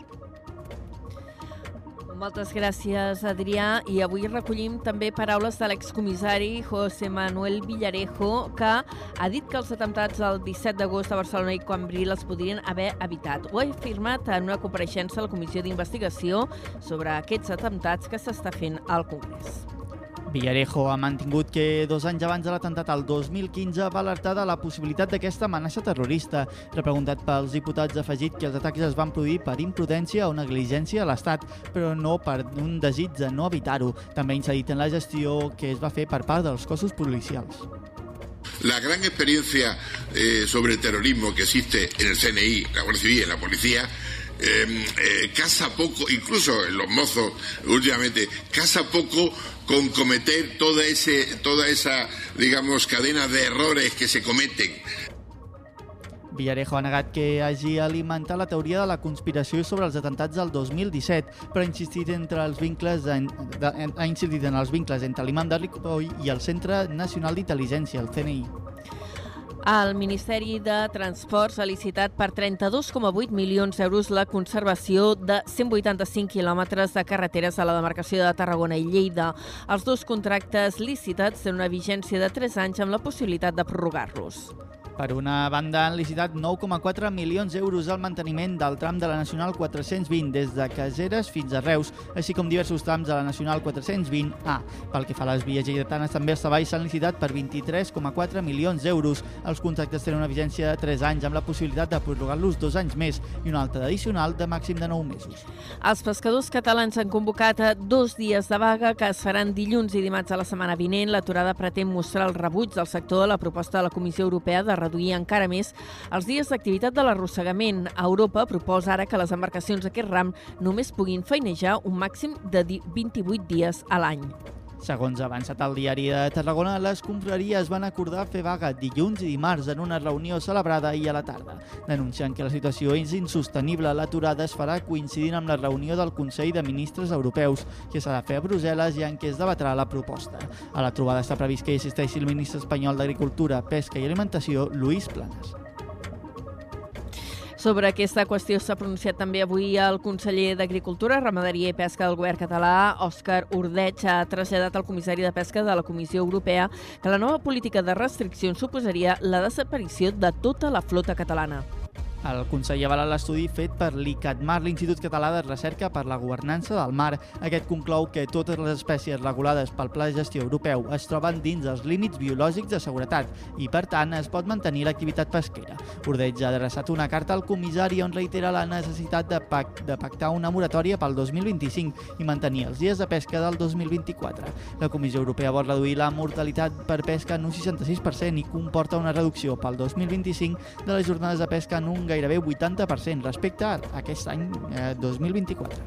Moltes gràcies, Adrià. I avui recollim també paraules de l'excomissari José Manuel Villarejo, que ha dit que els atemptats del 17 d'agost a Barcelona i Cambril els podrien haver evitat. Ho ha afirmat en una compareixença a la Comissió d'Investigació sobre aquests atemptats que s'està fent al Congrés. Villarejo ha mantingut que 2 anys abans de l'atemptat al 2015 va alertar de la possibilitat d'aquesta amenaça terrorista. Repreguntat pels diputats, ha afegit que els atacs es van produir per imprudència o negligència a l'Estat, però no per un desig de no evitar-ho. També ha incidit en la gestió que es va fer per part dels cossos policials. La gran experiencia sobre el terrorismo que existe en el CNI, la Guardia Civil y en la policía, casa poco, incluso en los mozos últimamente, casa poco con cometer toda esa, digamos, cadena de errores que se cometen. Villarejo ha negat que hagi alimentat la teoria de la conspiració sobre els atemptats del 2017, però ha insistit en els vincles entre l'imam de Ripoll i el Centre Nacional d'Intel·ligència, el CNI. El Ministeri de Transports ha licitat per 32,8 milions d'euros la conservació de 185 quilòmetres de carreteres a la demarcació de Tarragona i Lleida. Els 2 contractes licitats tenen una vigència de 3 anys amb la possibilitat de prorrogar-los. Per una banda, han licitat 9,4 milions d'euros al manteniment del tram de la Nacional 420 des de Caseres fins a Reus, així com diversos trams de la Nacional 420A. Pel que fa a les vies lleidatanes, també els treballs s'han licitat per 23,4 milions d'euros. Els contractes tenen una vigència de 3 anys amb la possibilitat de prorrogar-los 2 anys més i un altre addicional de màxim de 9 mesos. Els pescadors catalans han convocat 2 dies de vaga que es faran dilluns i dimarts a la setmana vinent. L'aturada pretén mostrar el rebuig del sector a la proposta de la Comissió Europea de reduir encara més els dies d'activitat de l'arrossegament. Europa proposa ara que les embarcacions d'aquest ram només puguin feinejar un màxim de 28 dies a l'any. Segons ha avançat el diari de Tarragona, les confraries van acordar fer vaga dilluns i dimarts en una reunió celebrada ahir a la tarda. Denunciant que la situació és insostenible, l'aturada es farà coincidint amb la reunió del Consell de Ministres Europeus, que s'ha de fer a Brussel·les i en què es debatrà la proposta. A la trobada està previst que hi assisteixi el ministre espanyol d'Agricultura, Pesca i Alimentació, Luis Planas. Sobre aquesta qüestió s'ha pronunciat també avui el conseller d'Agricultura, Ramaderia i Pesca del govern català, Òscar Ordeig, ha traslladat al comissari de Pesca de la Comissió Europea que la nova política de restriccions suposaria la desaparició de tota la flota catalana. El Consell avala l'estudi fet per l'ICATMAR, l'Institut Català de Recerca per la Governança del Mar. Aquest conclou que totes les espècies regulades pel Pla de Gestió Europeu es troben dins els límits biològics de seguretat i, per tant, es pot mantenir l'activitat pesquera. Ordeig ha adreçat una carta al comissari on reitera la necessitat de pactar una moratòria pel 2025 i mantenir els dies de pesca del 2024. La Comissió Europea vol reduir la mortalitat per pesca en un 66% i comporta una reducció pel 2025 de les jornades de pesca en un gairebé 80% respecte a aquest any 2024.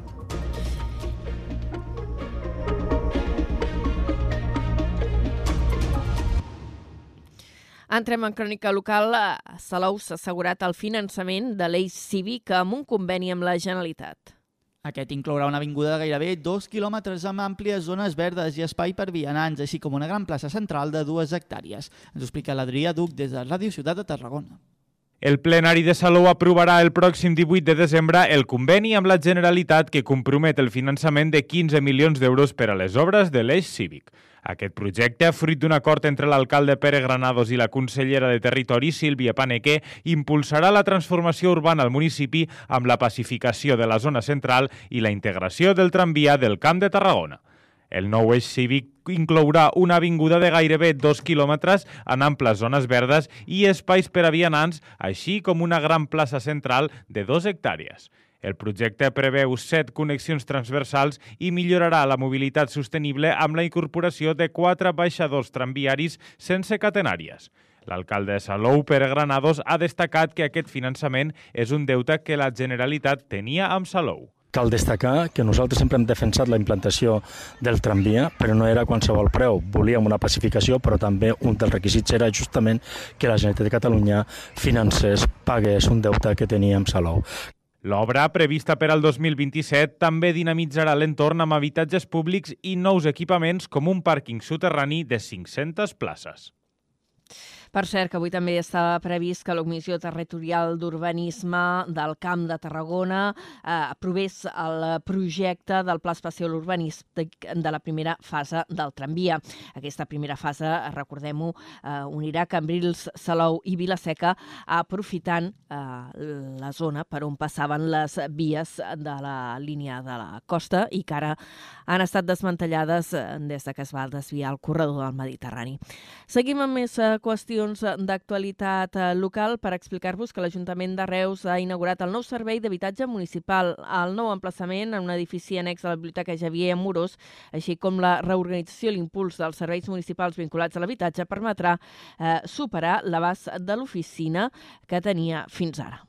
Entrem en crònica local. Salou s'ha assegurat el finançament de l'eix cívic amb un conveni amb la Generalitat. Aquest inclourà una avinguda de gairebé 2 quilòmetres amb àmplies zones verdes i espai per vianants, així com una gran plaça central de 2 hectàrees. Ens ho explica l'Adrià Duc des de Ràdio Ciutat de Tarragona. El plenari de Salou aprovarà el pròxim 18 de desembre el conveni amb la Generalitat que compromet el finançament de 15 milions d'euros per a les obres de l'eix cívic. Aquest projecte, fruit d'un acord entre l'alcalde Pere Granados i la consellera de Territori, Sílvia Panequer, impulsarà la transformació urbana al municipi amb la pacificació de la zona central i la integració del tramvia del Camp de Tarragona. El nou eix cívic inclourà una avinguda de gairebé 2 quilòmetres en amples zones verdes i espais per a vianants, així com una gran plaça central de 2 hectàrees. El projecte preveu 7 connexions transversals i millorarà la mobilitat sostenible amb la incorporació de 4 baixadors tramviaris sense catenàries. L'alcaldessa Lou Pere Granados ha destacat que aquest finançament és un deute que la Generalitat tenia amb Salou. Cal destacar que nosaltres sempre hem defensat la implantació del tramvia, però no era a qualsevol preu. Volíem una pacificació, però també un dels requisits era justament que la Generalitat de Catalunya financés, pagués un deute que tenia amb Salou. L'obra, prevista per al 2027, també dinamitzarà l'entorn amb habitatges públics i nous equipaments com un pàrquing soterrani de 500 places. Per cert, que avui també estava previst que la Comissió Territorial d'Urbanisme del Camp de Tarragona aprovés el projecte del Pla Especial Urbanístic de la primera fase del tramvia. Aquesta primera fase, recordem-ho, unirà Cambrils, Salou i Vila-seca, aprofitant la zona per on passaven les vies de la línia de la costa i que ara han estat desmantellades des que es va desviar el corredor del Mediterrani. Seguim amb més qüestions d'actualitat local per explicar-vos que l'Ajuntament de Reus ha inaugurat el nou servei d'habitatge municipal al nou emplaçament en un edifici annex a la Biblioteca Xavier Amorós, així com la reorganització i l'impuls dels serveis municipals vinculats a l'habitatge permetrà superar l'abast de l'oficina que tenia fins ara.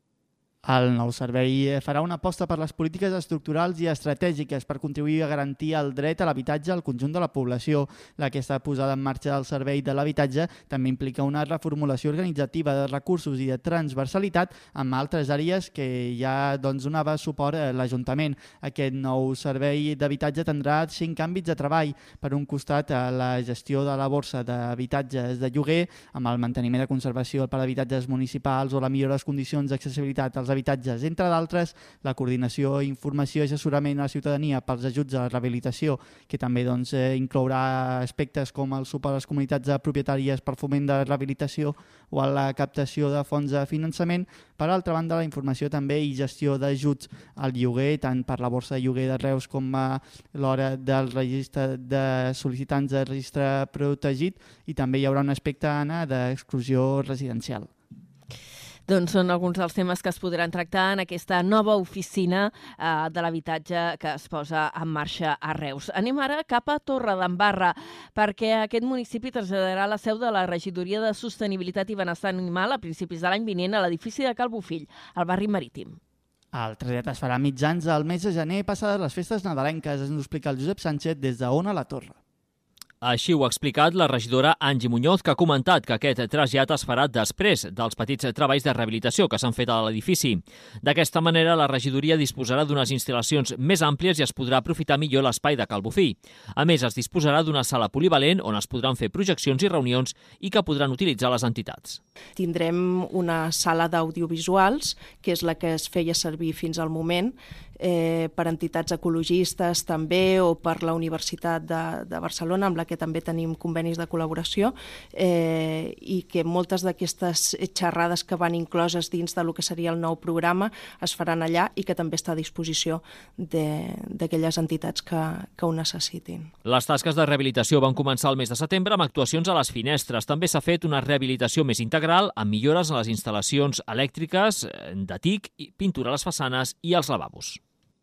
El nou servei farà una aposta per les polítiques estructurals i estratègiques per contribuir a garantir el dret a l'habitatge al conjunt de la població. Aquesta posada en marxa del servei de l'habitatge també implica una reformulació organitzativa de recursos i de transversalitat amb altres àrees que ja donava suport a l'Ajuntament. Aquest nou servei d'habitatge tindrà 5 àmbits de treball. Per un costat, la gestió de la borsa d'habitatges de lloguer, amb el manteniment de conservació per habitatges municipals o la millora de les condicions d'accessibilitat als habitatges, entre d'altres, la coordinació, informació i assessorament a la ciutadania pels ajuts a la rehabilitació, que també inclourà aspectes com el suport a les comunitats propietàries per foment de rehabilitació o a la captació de fons de finançament. Per altra banda, la informació també i gestió d'ajuts al lloguer, tant per la borsa de lloguer de Reus com a l'hora del registre de sol·licitants de registre protegit, i també hi haurà un aspecte, Anna, d'exclusió residencial. Doncs són alguns dels temes que es podran tractar en aquesta nova oficina de l'habitatge que es posa en marxa a Reus. Anem ara cap a Torredembarra, perquè aquest municipi traslladarà la seu de la Regidoria de Sostenibilitat i Benestar Animal a principis de l'any vinent a l'edifici de Cal Bofill, al barri Marítim. El trasllat es farà mitjans al mes de gener, passades les festes nadalenques, ens ho explica el Josep Sánchez des d'Ona la Torre. Així ho ha explicat la regidora Angie Muñoz, que ha comentat que aquest trasllat es farà després dels petits treballs de rehabilitació que s'han fet a l'edifici. D'aquesta manera, la regidoria disposarà d'unes instal·lacions més àmplies i es podrà aprofitar millor l'espai de Cal Bofí. A més, es disposarà d'una sala polivalent on es podran fer projeccions i reunions i que podran utilitzar les entitats. Tindrem una sala d'audiovisuals, que és la que es feia servir fins al moment, per entitats ecologistes també o per la Universitat de Barcelona, amb la que també tenim convenis de col·laboració, i que moltes d'aquestes xerrades que van incloses dins del que seria el nou programa es faran allà i que també està a disposició d'aquelles entitats que ho necessitin. Les tasques de rehabilitació van començar el mes de setembre amb actuacions a les finestres. També s'ha fet una rehabilitació més integral amb millores en les instal·lacions elèctriques, de TIC, pintura a les façanes i als lavabos.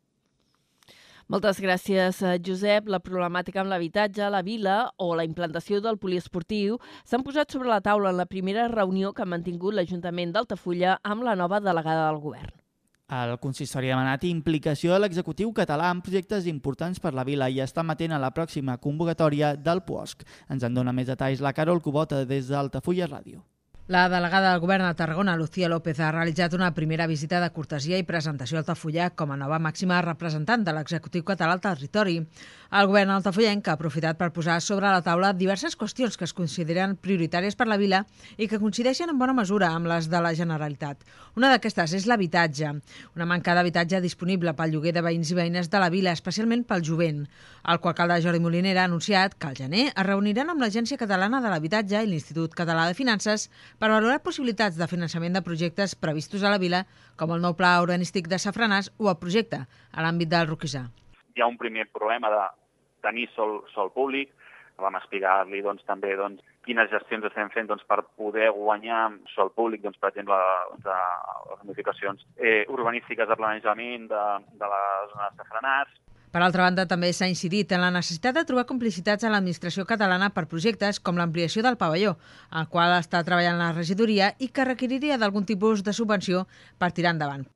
Moltes gràcies, Josep. La problemàtica amb l'habitatge, la vila o la implantació del poliesportiu s'han posat sobre la taula en la primera reunió que ha mantingut l'Ajuntament d'Altafulla amb la nova delegada del govern. El consistori ha demanat implicació de l'executiu català en projectes importants per la vila i està amatent a la pròxima convocatòria del POSC. Ens en dona més detalls la Carol Cubota des d'Altafulla Ràdio. La delegada del Govern de Tarragona, Lucía López, ha realitzat una primera visita de cortesia i presentació a Altafulla com a nova màxima representant de l'executiu català al territori. El Govern altafollenc ha aprofitat per posar sobre la taula diverses qüestions que es consideren prioritàries per la vila i que coincideixen en bona mesura amb les de la Generalitat. Una d'aquestes és l'habitatge, una manca d'habitatge disponible pel lloguer de veïns i veïnes de la vila, especialment pel jovent. El coalcalde Jordi Molinera ha anunciat que al gener es reuniran amb l'Agència Catalana de l'Habitatge i l'Institut Català de Finances per valorar possibilitats de finançament de projectes previstos a la vila, com el nou pla urbanístic de Safranàs o el projecte a l'àmbit del Roquissar. Hi ha un primer problema tenir sol públic. Vam explicar-li també quines gestions estem fent per poder guanyar sol públic, per exemple, les modificacions urbanístiques de planejament de les zones de frenats. Per altra banda, també s'ha incidit en la necessitat de trobar complicitats a l'administració catalana per projectes com l'ampliació del pavelló, al qual està treballant la regidoria i que requeriria d'algun tipus de subvenció per tirar endavant.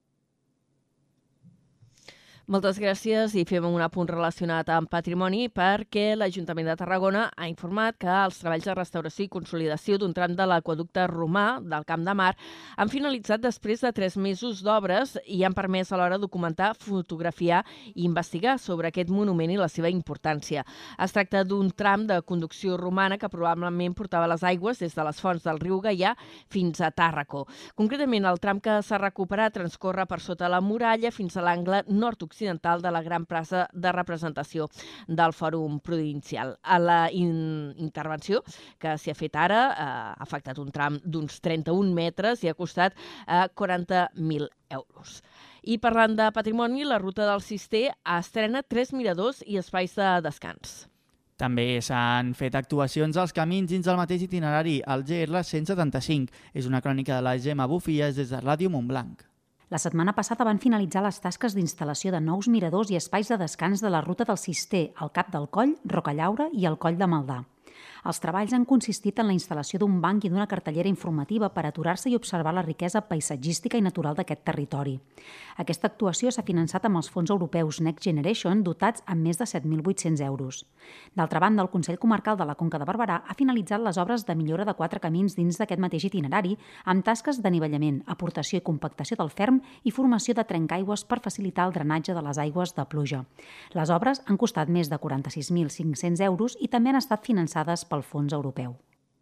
Moltes gràcies i fem un apunt relacionat amb patrimoni perquè l'Ajuntament de Tarragona ha informat que els treballs de restauració i consolidació d'un tram de l'aqüeducte romà del Camp de Mar han finalitzat després de 3 mesos d'obres i han permès alhora documentar, fotografiar i investigar sobre aquest monument i la seva importància. Es tracta d'un tram de conducció romana que probablement portava les aigües des de les fonts del riu Gaià fins a Tàrraco. Concretament, el tram que s'ha recuperat transcorre per sota la muralla fins a l'angle nord-occidental de la gran plaça de representació del Fòrum Provincial. A la intervenció que s'hi ha fet ara ha afectat un tram d'uns 31 metres i ha costat 40.000 euros. I parlant de patrimoni, la ruta del Cister estrena 3 miradors i espais de descans. També s'han fet actuacions als camins dins del mateix itinerari, el GR 175. És una crònica de la Gemma Bufies des de Ràdio Montblanc. La setmana passada van finalitzar les tasques d'instal·lació de nous miradors i espais de descans de la ruta del Cister, al Cap del Coll, Rocallaura i el Coll de Maldà. Els treballs han consistit en la instal·lació d'un banc i d'una cartellera informativa per aturar-se i observar la riquesa paisatgística i natural d'aquest territori. Aquesta actuació s'ha finançat amb els fons europeus Next Generation, dotats amb més de 7.800 euros. D'altra banda, el Consell Comarcal de la Conca de Barberà ha finalitzat les obres de millora de 4 camins dins d'aquest mateix itinerari, amb tasques d'anivellament, aportació i compactació del ferm i formació de trencaigües per facilitar el drenatge de les aigües de pluja. Les obres han costat més de 46.500 euros i també han estat finançades pel fons europeu.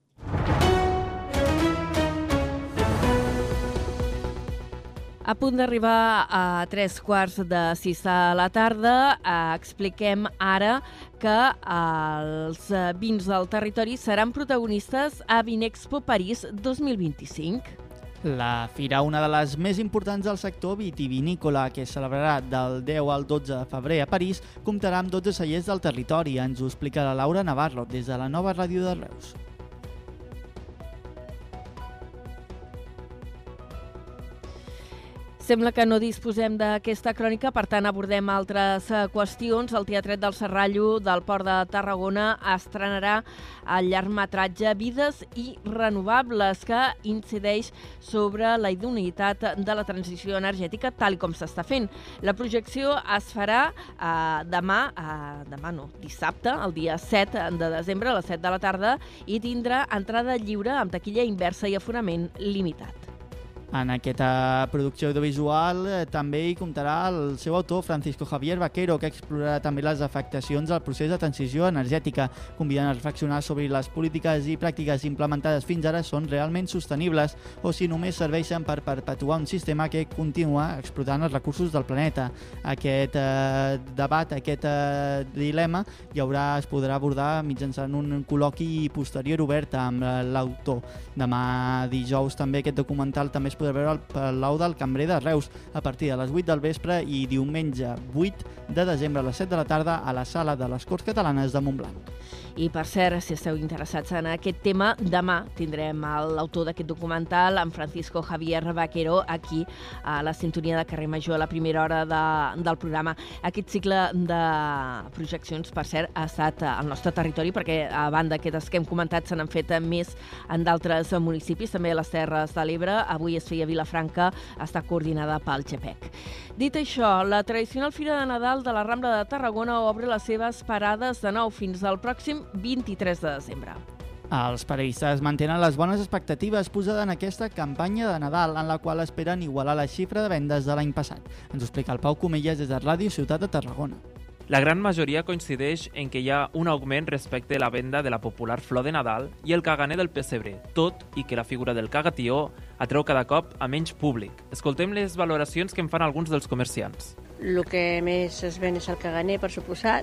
A punt d'arribar a 3:15 de la tarda, expliquem ara que els vins del territori seran protagonistes a Vinexpo París 2025. La fira, una de les més importants del sector vitivinícola, que es celebrarà del 10 al 12 de febrer a París, comptarà amb 12 cellers del territori. Ens ho explica la Laura Navarro, des de la Nova Ràdio de Reus. Sembla que no disposem d'aquesta crònica, per tant abordem altres qüestions. El Teatret del Serrallo del Port de Tarragona estrenarà el llargmetratge Vides i Renovables, que incideix sobre la idoneïtat de la transició energètica tal com s'està fent. La projecció es farà dissabte, el dia 7 de desembre, a les 7 de la tarda, i tindrà entrada lliure amb taquilla inversa i aforament limitat. En aquesta producció audiovisual també hi comptarà el seu autor, Francisco Javier Vaquero, que explorarà també les afectacions del procés de transició energètica, convidant a reflexionar sobre les polítiques i pràctiques implementades fins ara són realment sostenibles o si només serveixen per perpetuar un sistema que continua explotant els recursos del planeta. Aquest debat, aquest dilema, es podrà abordar mitjançant un col·loqui posterior obert amb l'autor. Demà dijous també aquest documental també es podrà veure al Palau del Cambrer de Reus a partir de les 8 del vespre i diumenge 8 de desembre a les 7 de la tarda a la Sala de les Corts Catalanes de Montblanc. I per cert, si esteu interessats en aquest tema, demà tindrem l'autor d'aquest documental, en Francisco Javier Vaquero, aquí a la sintonia de Carrer Major a la primera hora del programa. Aquest cicle de projeccions, per cert, ha estat al nostre territori, perquè a banda d'aquestes que hem comentat se n'han fet més en d'altres municipis, també a les Terres de l'Ebre. Avui es feia a Vilafranca, està coordinada pel GEPEC. Dit això, la tradicional Fira de Nadal de la Rambla de Tarragona obre les seves parades de nou fins al pròxim 23 de desembre. Els periodistes mantenen les bones expectatives posades en aquesta campanya de Nadal, en la qual esperen igualar la xifra de vendes de l'any passat. Ens ho explica el Pau Comelles des de Ràdio Ciutat de Tarragona. La gran majoria coincideix en que hi ha un augment respecte a la venda de la popular flor de Nadal i el caganer del pessebre, tot i que la figura del cagatió atreu cada cop a menys públic. Escoltem les valoracions que en fan alguns dels comerciants. El que més es ven és el caganer, per suposat,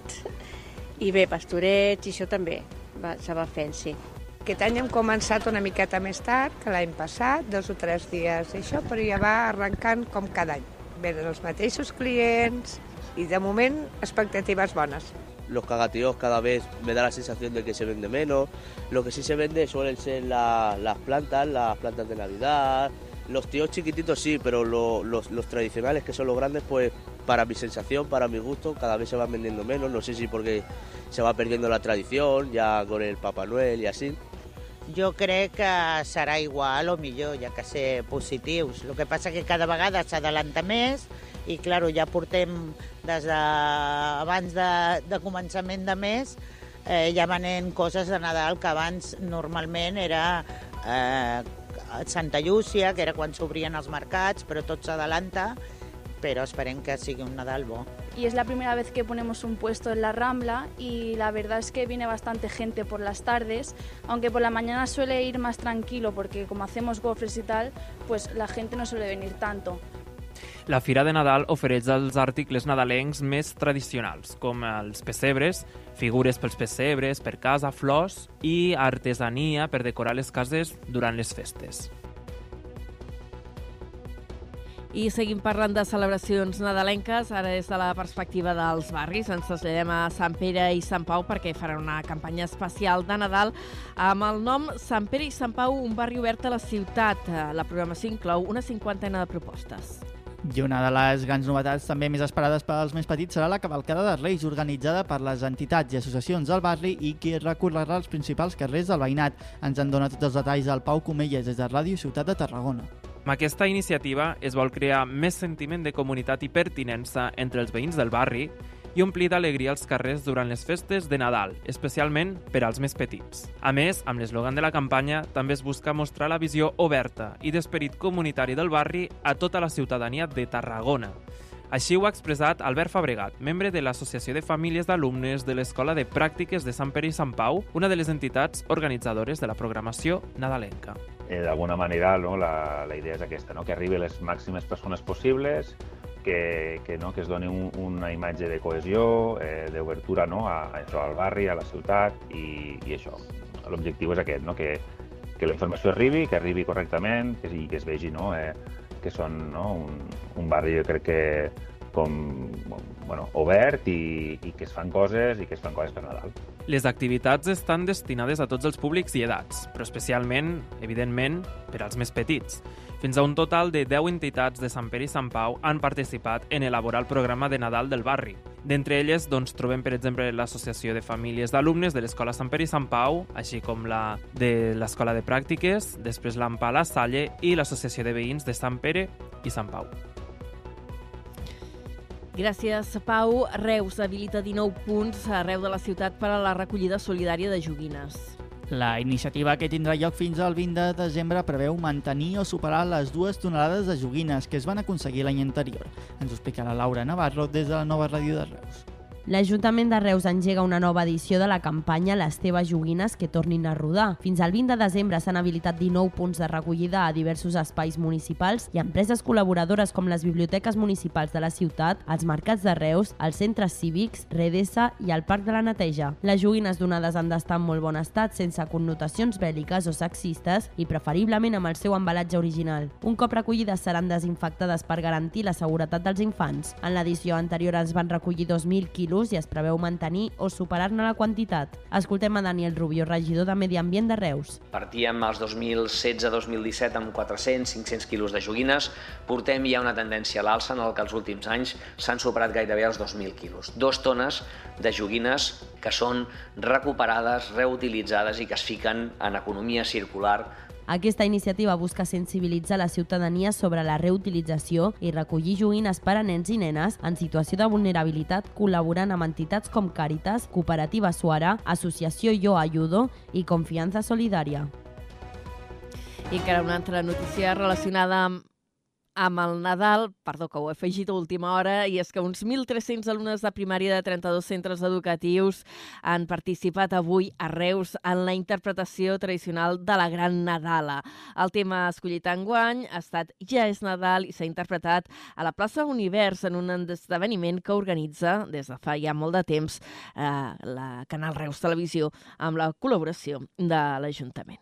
i bé, pastorets i això també se va fent, sí. Aquest any hem començat una miqueta més tard que l'any passat, 2 o 3 dies d'això, però ja va arrencant com cada any. Venen els mateixos clients i de moment expectatives bones. los cagatíos cada vez me da la sensación de que se vende menos. Lo que sí se vende suelen ser las plantas de Navidad. Los tíos chiquititos sí, pero los tradicionales, que son los grandes, pues para mi sensación, para mi gusto, cada vez se van vendiendo menos. No sé si porque se va perdiendo la tradición, ja con el Papa Noel i així. Jo crec que serà igual o millor, ja que ser positius. El que passa que cada vegada s'adalanta més i, clar, ja portem des d'abans de començament de mes ja venent coses de Nadal que abans normalment era Santa Llúcia, que era quan s'obrien els mercats, però tot s'adalanta, pero esperem que sigui un Nadal bo. Y es la primera vez que ponemos un puesto en la Rambla y la verdad es que viene bastante gente por las tardes, aunque por la mañana suele ir más tranquilo porque como hacemos gofres y tal, pues la gente no suele venir tanto. La Fira de Nadal ofereix els articles nadalencs més tradicionals, com els pessebres, figures pels pessebres, per casa, flors i artesania per decorar les cases durant les festes. I seguim parlant de celebracions nadalenques, ara des de la perspectiva dels barris. Ens traslladem a Sant Pere i Sant Pau perquè faran una campanya especial de Nadal amb el nom Sant Pere i Sant Pau, un barri obert a la ciutat. La programació inclou una 50ena de propostes. I una de les grans novetats també més esperades pels més petits serà la cavalcada de Reis, organitzada per les entitats i associacions del barri i que recorrerà els principals carrers del veïnat. Ens en dona tots els detalls el Pau Comelles des de Ràdio Ciutat de Tarragona. Amb aquesta iniciativa es vol crear més sentiment de comunitat i pertinença entre els veïns del barri i omplir d'alegria els carrers durant les festes de Nadal, especialment per als més petits. A més, amb l'eslògan de la campanya, també es busca mostrar la visió oberta i d'esperit comunitari del barri a tota la ciutadania de Tarragona. Així ho ha expressat Albert Fabregat, membre de l'Associació de Famílies d'Alumnes de l'Escola de Pràctiques de Sant Pere i Sant Pau, una de les entitats organitzadores de la programació nadalenca. D'alguna manera, no, la idea és aquesta, no? Que arribi a les màximes persones possibles, que es doni una imatge de cohesió, d'obertura, no? al barri, a la ciutat i això. L'objectiu és aquest, no? Que la informació arribi, que arribi correctament i que es vegi, no? Que són, no? un barri, jo crec que obert i que es fan coses per Nadal. Les activitats estan destinades a tots els públics i edats, però especialment, evidentment, per als més petits. Fins a un total de 10 entitats de Sant Pere i Sant Pau han participat en elaborar el programa de Nadal del barri. D'entre elles trobem, per exemple, l'Associació de Famílies d'Alumnes de l'Escola Sant Pere i Sant Pau, així com la de l'Escola de Pràctiques, després l'AMPA La Salle i l'Associació de Veïns de Sant Pere i Sant Pau. Gràcies, Pau. Reus habilita 19 punts arreu de la ciutat per a la recollida solidària de joguines. La iniciativa, que tindrà lloc fins al 20 de desembre, preveu mantenir o superar les 2 tonelades de joguines que es van aconseguir l'any anterior. Ens ho explicarà Laura Navarro des de la nova ràdio de Reus. L'Ajuntament de Reus engega una nova edició de la campanya Les teves joguines que tornin a rodar. Fins al 20 de desembre s'han habilitat 19 punts de recollida a diversos espais municipals i empreses col·laboradores com les biblioteques municipals de la ciutat, els mercats de Reus, els centres cívics, Redesa i el Parc de la Neteja. Les joguines donades han d'estar en molt bon estat, sense connotacions bèl·liques o sexistes i preferiblement amb el seu embalatge original. Un cop recollides seran desinfectades per garantir la seguretat dels infants. En l'edició anterior es van recollir 2.000 quilos i es preveu mantenir o superar-ne la quantitat. Escoltem a Daniel Rubio, regidor de Medi Ambient de Reus. Partíem als 2016-2017 amb 400-500 quilos de joguines. Portem ja una tendència a l'alça en el que els últims anys s'han superat gairebé els 2.000 quilos. 2 tones de joguines que són recuperades, reutilitzades i que es fiquen en economia circular. Aquesta iniciativa busca sensibilitzar la ciutadania sobre la reutilització i recollir joguines per a nens i nenes en situació de vulnerabilitat, col·laborant amb entitats com Càritas, Cooperativa Suara, Associació Yo Ayudo i Confiança Solidària. I que era una altra notícia relacionada amb el Nadal, perdó que ho he afegit a última hora, i és que uns 1.300 alumnes de primària de 32 centres educatius han participat avui a Reus en la interpretació tradicional de la Gran Nadala. El tema escollit enguany ha estat Ja és Nadal i s'ha interpretat a la plaça Univers en un esdeveniment que organitza des de fa ja molt de temps la Canal Reus Televisió amb la col·laboració de l'Ajuntament.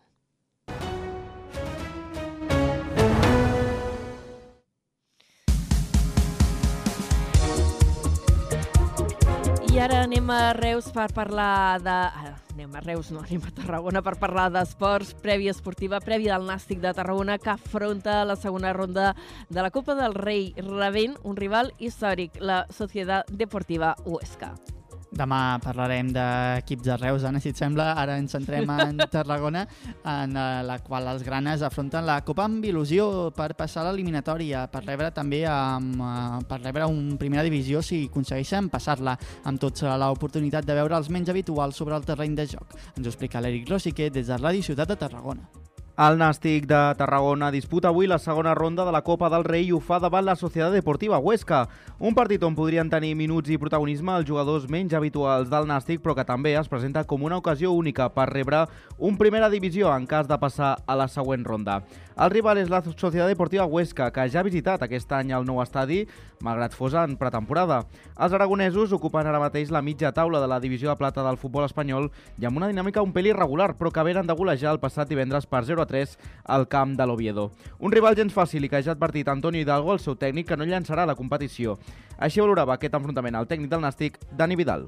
I ara anem a Reus per parlar de... Anem a Reus, no, anem a Tarragona per parlar d'esports, prèvia esportiva, prèvia del Nàstic de Tarragona, que afronta la segona ronda de la Copa del Rei, rebent un rival històric, la Societat Deportiva Huesca. Demà parlarem d'equips de Reus, Anna, si et sembla. Ara ens centrem en Tarragona, en la qual els granes afronten la Copa amb il·lusió per passar a l'eliminatòria, per rebre també per rebre un primera divisió si aconsegueixen passar-la, amb tota l'oportunitat de veure els menys habituals sobre el terreny de joc. Ens ho explica l'Eric Rosique des de Ràdio Ciutat de Tarragona. El Nàstic de Tarragona disputa avui la segona ronda de la Copa del Rei i ho fa davant la Societat Deportiva Huesca. Un partit on podrien tenir minuts i protagonisme els jugadors menys habituals del Nàstic, però que també es presenta com una ocasió única per rebre un primera divisió en cas de passar a la següent ronda. El rival és la Societat Deportiva Huesca, que ja ha visitat aquest any el nou estadi, malgrat fos en pretemporada. Els aragonesos ocupen ara mateix la mitja taula de la divisió de plata del futbol espanyol i amb una dinàmica un pèl irregular, però que venen de golejar el passat divendres per 0-3 al camp de l'Oviedo. Un rival gens fàcil i que ja ha advertit Antonio Hidalgo, el seu tècnic, que no llançarà la competició. Així valorava aquest enfrontament el tècnic del Nàstic, Dani Vidal.